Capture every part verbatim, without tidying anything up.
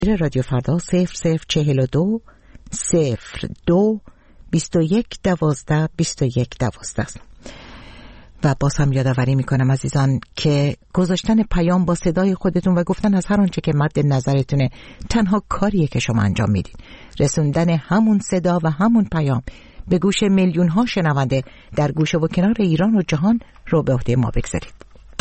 رادیو فردا صفر صفر چهل و دو صفر دو بیست و یک دوازده بیست و یک دوازده است. و باز هم یادآوری میکنم عزیزان که گذاشتن پیام با صدای خودتون و گفتن از هر آنچه که مد نظرتونه تنها کاریه که شما انجام میدین. رسوندن همون صدا و همون پیام به گوش میلیون ها شنونده در گوشه و کنار ایران و جهان رو به عهده ما بگذارید.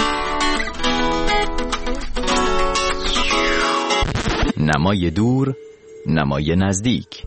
نمای دور، نمای نزدیک.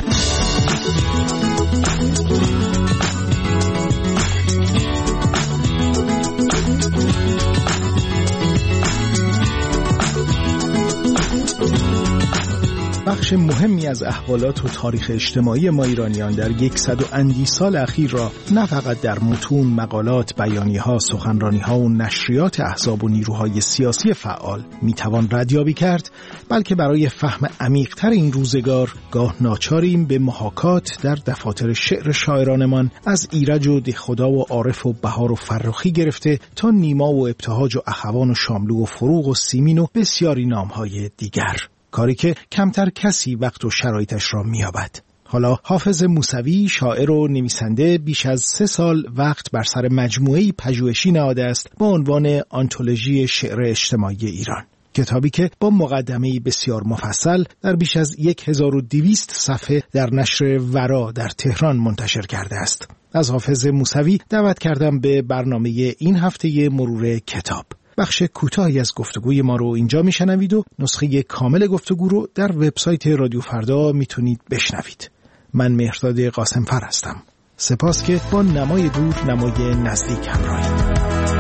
بخش مهمی از احوالات و تاریخ اجتماعی ما ایرانیان در یکصد و اندی سال اخیر را نه فقط در متون، مقالات، بیانیه‌ها، سخنرانی‌ها و نشریات احزاب و نیروهای سیاسی فعال میتوان ردیابی کرد، بلکه برای فهم عمیق‌تر این روزگار گاه ناچاریم به محاکات در دفاتر شعر شاعرانمان از ایرج و دهخدا و عارف و بهار و فرخی گرفته تا نیما و ابتهاج و اخوان و شاملو و فروغ و سیمین و بسیاری نام‌های دیگر، کاری که کمتر کسی وقت و شرایطش را می‌یابد. حالا حافظ موسوی، شاعر و نویسنده، بیش از سه سال وقت بر سر مجموعه‌ای پژوهشی نهاده است با عنوان آنتولوژی شعر اجتماعی ایران، کتابی که با مقدمه‌ای بسیار مفصل در بیش از هزار و دویست صفحه در نشر ورا در تهران منتشر کرده است. از حافظ موسوی دعوت کردم به برنامه این هفته مرور کتاب. بخش کوتاهی از گفتگوی ما رو اینجا میشنوید و نسخه کامل گفتگو رو در وبسایت رادیو فردا میتونید بشنوید. من مهرداد قاسمفر هستم. سپاس که با نمای دور، نمای نزدیک همراهید.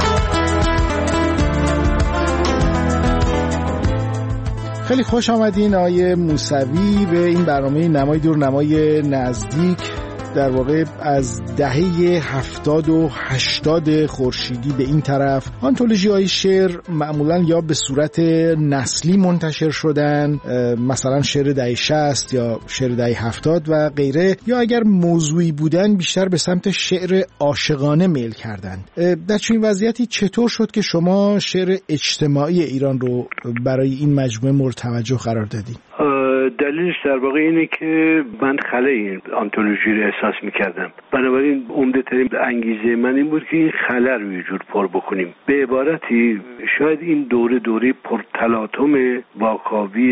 خیلی خوش آمدین آقای موسوی به این برنامه نمای دور، نمای نزدیک. در واقع از دهه هفتاد و هشتاد خورشیدی به این طرف آنتولوژی های شعر معمولا یا به صورت نسلی منتشر شدن، مثلا شعر دهه شصت یا شعر دهه هفتاد و غیره، یا اگر موضوعی بودن بیشتر به سمت شعر عاشقانه میل کردن. در چنین وضعیتی چطور شد که شما شعر اجتماعی ایران رو برای این مجموعه مورد توجه قرار دادید؟ دلیلش در واقع اینه که من خلای این آنتولوژی رو احساس میکردم. بنابراین عمده ترین انگیزه من این بود که این خلا رو یه جور پر بکنیم. به عبارتی شاید این دوره دوره پرتلاطم واکاوی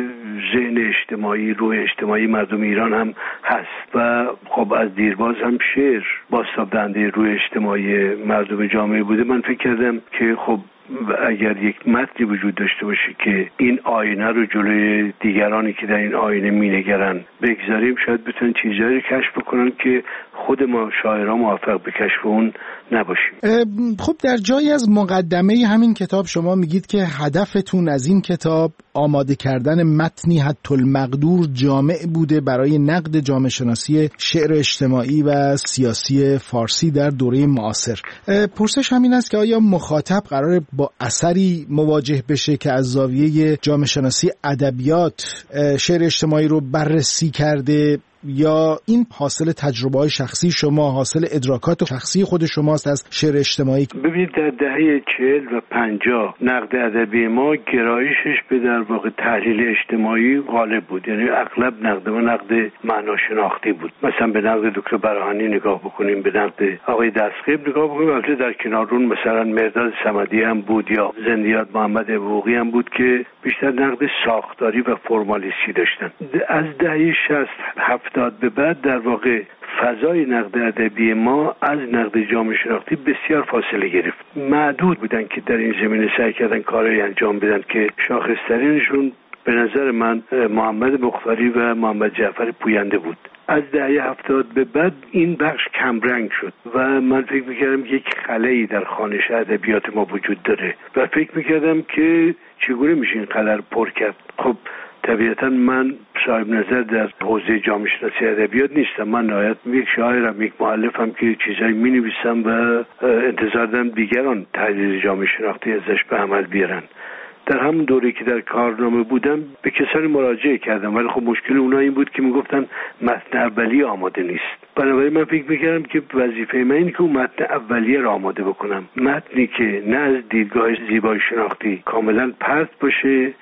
ذهن اجتماعی، روح اجتماعی مردم ایران هم هست و خب از دیرباز هم شعر بازتاب دهنده روح اجتماعی مردم جامعه بوده. من فکر کردم که خب اگر یک متنی وجود داشته باشه که این آینه رو جلوی دیگرانی که در این آینه مینگرن بگذاریم، شاید بتونن چیزایی رو کشف بکنن که خود ما شاعران موفق به کشف اون نباشیم. خب در جایی از مقدمه همین کتاب شما میگید که هدفتون از این کتاب آماده کردن متنی حتی المقدور جامع بوده برای نقد جامعه شناسی شعر اجتماعی و سیاسی فارسی در دوره معاصر. پرسش همین است که آیا مخاطب قراره با اثری مواجه بشه که از زاویه جامعه شناسی ادبیات شعر اجتماعی رو بررسی کرده، یا این حاصل تجربه‌های شخصی شما، حاصل ادراکات شخصی خود شماست از شعر اجتماعی؟ ببینید در دهه چهل و پنجاه نقد ادبی ما گرایشش به در واقع تحلیل اجتماعی غالب بود، یعنی اغلب نقد ما نقد معناشناختی بود. مثلا به نقد دکتر براهنی نگاه بکنیم، به نقد آقای دستخیب نگاه بکنیم، البته در کنار اون مثلا مرداد صمدی هم بود یا زندیات محمد ابوقی هم بود که بیشتر نقد ساختاری و فرمالیستی داشتن. از دهه شصت هفتاد به بعد در واقع فضای نقد ادبی ما از نقد جامعه شناختی بسیار فاصله گرفت. معدود بودن که در این زمینه سعی کردن کارایی انجام بدن که شاخص‌ترینشون به نظر من محمد مختاری و محمد جعفر پوینده بود. از دهه هفتاد به بعد این بخش کمرنگ شد و من فکر میکردم یک خلایی در خوانش ادبیات ما وجود داره و فکر میکردم که چگونه میشه این خلا رو پر کرد. خب طبیعتا من صاحب نظر در حوزه جامعه شناسی ادبیات نیستم. من نهایت یک شاعرم، یک مؤلفم که چیزایی می‌نویسم و انتظار دارم دیگران تحلیل جامعه شناختی ازش به عمل بیارن. در همون دوره که در کارنامه بودم به کسانی مراجعه کردم، ولی خب مشکل اونها این بود که میگفتن متن اولیه آماده نیست. بنابراین من فکر میکردم که وظیفه من اینه که اون متن اولیه را آماده بکنم، متنی که نه از دیدگاه زیبایی شناختی کاملا پرت باشه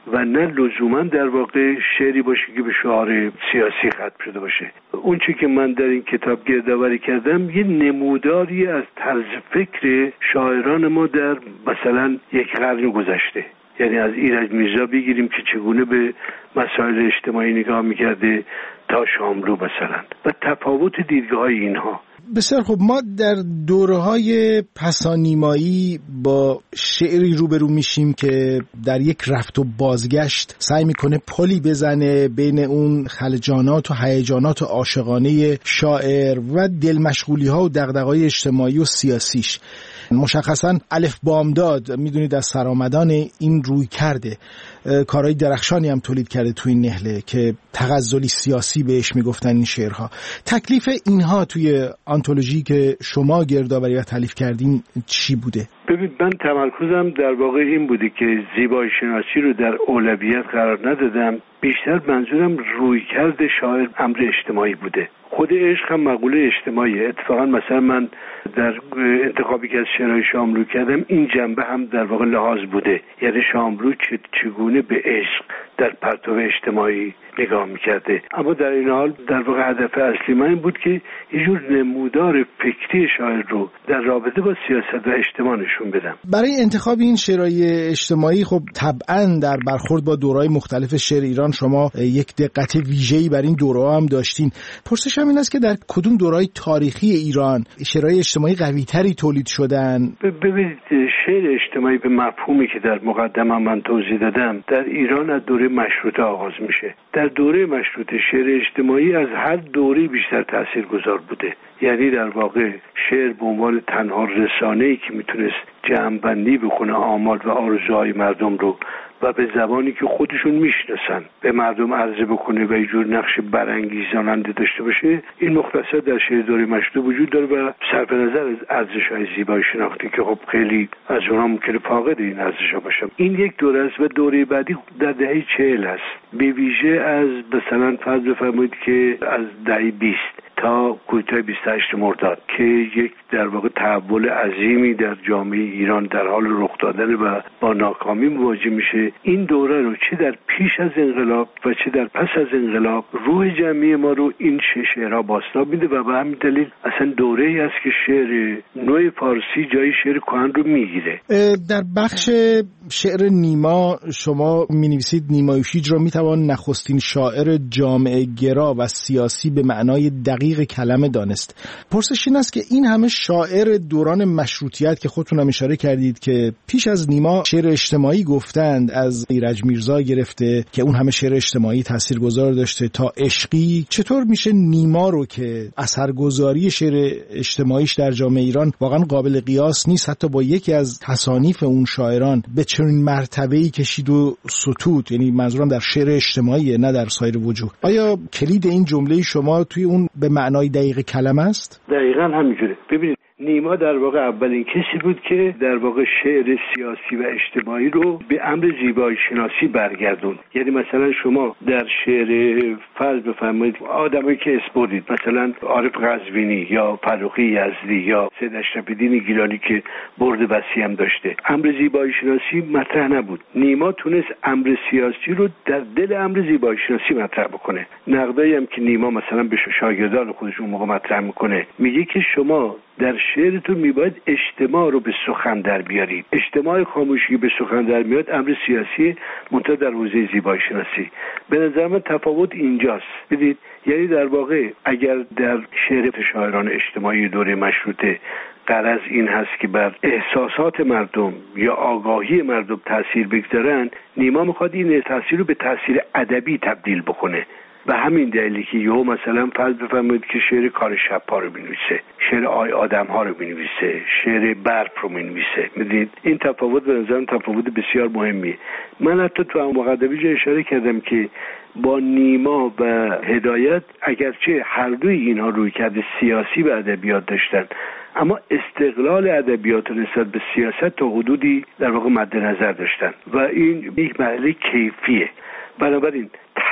و نه لزوما در واقع شعری باشه که به شعار سیاسی ختم شده باشه. اون چی که من در این کتاب گردآوری کردم یه نموداری از طرز فکر شاعران ما در مثلا یک قرن گذشته، یعنی از ایرج میرزا بگیریم که چگونه به مسائل اجتماعی نگاه میکرده تا شاملو مثلا و تفاوت دیدگاه‌های اینها. بسیار خوب. ما در دوره‌های پسانیمایی با شعری روبرو میشیم که در یک رفت و بازگشت سعی میکنه پلی بزنه بین اون خلجانات و هیجانات عاشقانه شاعر و دلمشغولی‌ها و دغدغه‌های اجتماعی و سیاسیش. مشخصاً الف بامداد میدونید از سرآمدان این روی کرده کارهای درخشانی هم تولید کرده تو این نهله که تغزلی سیاسی بهش میگفتن این شعرها. تکلیف اینها توی آنتولوژی که شما گردآوری و تالیف کردین چی بوده؟ ببین من تمرکزم در واقع این بوده که زیبایی شناسی رو در اولویت قرار ندادم، بیشتر منظورم رویکرد شاعر امر اجتماعی بوده. خود عشق هم مقوله اجتماعیه. اتفاقا مثلا من در انتخابی که از شعرهای شاملو کردم این جنبه هم در واقع لحاظ بوده، یعنی شاملو چگونه به عشق در پرتو اجتماعی نگاه میکرده. اما در این حال در واقع هدف اصلی من این بود که یه جور نمودار فکری شاعر رو در رابطه با سیاست و اجتماع نشون بدم. برای انتخاب این شعرهای اجتماعی خب طبعا در برخورد با دوره‌های مختلف شعر ایران شما یک دقت ویژه‌ای بر این دوره‌ها هم داشتین. پرسشم این است که در کدوم دوره‌های تاریخی ایران شعرهای اجتماعی قوی‌تری تولید شدن؟ ببینید شعر اجتماعی به مفهومی که در مقدمه من توضیح دادم در ایران از دوره مشروطه آغاز میشه. در دوره مشروطه شعر اجتماعی از هر دوره بیشتر تاثیرگذار بوده، یعنی در واقع شعر به عنوان تنها رسانه‌ای که میتونست جمع‌بندی بکنه آمال و آرزوهای مردم رو و به زبانی که خودشون میشناسن به مردم عرضه بکنه و یه جور نقش برانگیزاننده داشته باشه، این مختصر در شعر دوره مشروطه وجود داره و صرف نظر از ارزش‌های زیبایی شناختی که خب خیلی از اونها ممکنه فاقد این ارزش‌ها باشه. این یک دوره است و دوره بعدی در دهه چهل است، به ویژه از مثلا فرض بفرمایید که از دهه بیست تا کوتاه بیست و هشت مرداد که یک در واقع تحول عظیمی در جامعه ایران در حال رخ دادن و با ناکامی مواجه میشه. این دوره رو چه در پیش از انقلاب و چه در پس از انقلاب روح جمعی ما رو این شعرها بازتاب میده و به همین دلیل اصلا دوره‌ای است که شعر نو فارسی جای شعر کهن رو میگیره. در بخش شعر نیما شما می‌نویسید نیما یوشیج را میتوان نخستین شاعر جامعه گرا و سیاسی به معنای دقیق کلمه دانست. پرسش این است که این همه شاعر دوران مشروطیت که خودتون هم اشاره کردید که پیش از نیما شعر اجتماعی گفتند، از ایرج میرزا گرفته که اون همه شعر اجتماعی تاثیرگذار داشته تا عشقی، چطور میشه نیما رو که اثرگذاری شعر اجتماعیش در جامعه ایران واقعا قابل قیاس نیست حتی با یکی از تصانیف اون شاعران به چنین مرتبه‌ای کشید و ستود، یعنی منظورم در شعر اجتماعی نه در سایر وجوه؟ آیا کلید این جمله شما توی اون به معنای دقیق کلمه است؟ دقیقاً همینجوره. ببینید نیما در واقع اولین کسی بود که در واقع شعر سیاسی و اجتماعی رو به امر زیبایی شناسی برگردون. یعنی مثلا شما در شعر فرض بفرمایید آدمایی که اسپوردید، مثلا عارف قزوینی یا فرخی یزدی یا سید اشرف‌الدین گیلانی که برد وسیع هم داشته، امر زیبایی شناسی مطرح نبود. نیما تونست امر سیاسی رو در دل امر زیبایی شناسی مطرح بکنه. نقدایی هم که نیما مثلا به شاگردان خودش اون موقع مطرح میکنه، میگه که شما در شعرتون میباید اجتماع رو به سخن در بیارید. اجتماع خاموشی به سخن در میاد امر سیاسی منتها در حوزه زیبایی شناسی. به نظر من تفاوت اینجاست. بدید یعنی در واقع اگر در شعر شاعران اجتماعی دوره مشروطه غرض این هست که بر احساسات مردم یا آگاهی مردم تاثیر بگذارن، نیما میخواد این تاثیر رو به تاثیر ادبی تبدیل بکنه. و همین دلیلی که یهو مثلا فرض بفرمایید که شعر کار شب‌ها رو بنویسه، شعر آی آدم‌ها رو بنویسه، شعر برف رو بنویسه. می‌دونید این تفاوت به نظرم تفاوت بسیار مهمیه. من حتی تو مقدمه جا اشاره کردم که با نیما و هدایت اگرچه هر دوی اینها رویکرد سیاسی به ادبیات داشتن، اما استقلال ادبیات نسبت به سیاست تا حدودی در واقع مد نظر داشتن و این یک مسئله کیفیه. بنابراین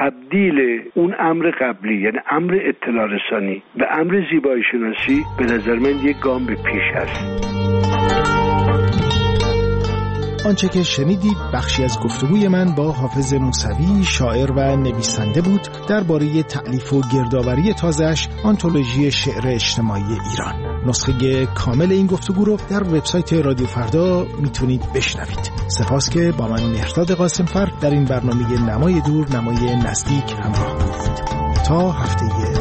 تبدیل اون امر قبلی یعنی امر اطلاع رسانی به امر زیبایی شناسی به نظر من یک گام به پیش است. آنچه که شنیدید بخشی از گفتگوی من با حافظ موسوی، شاعر و نویسنده بود درباره تألیف و گردآوری تازه‌اش آنتولوژی شعر اجتماعی ایران. نسخه کامل این گفتگو رو در وبسایت رادیو فردا میتونید بشنوید. سپاس که با من مهرداد قاسمفر در این برنامه نمای دور نمای نزدیک همراه بودید. تا هفته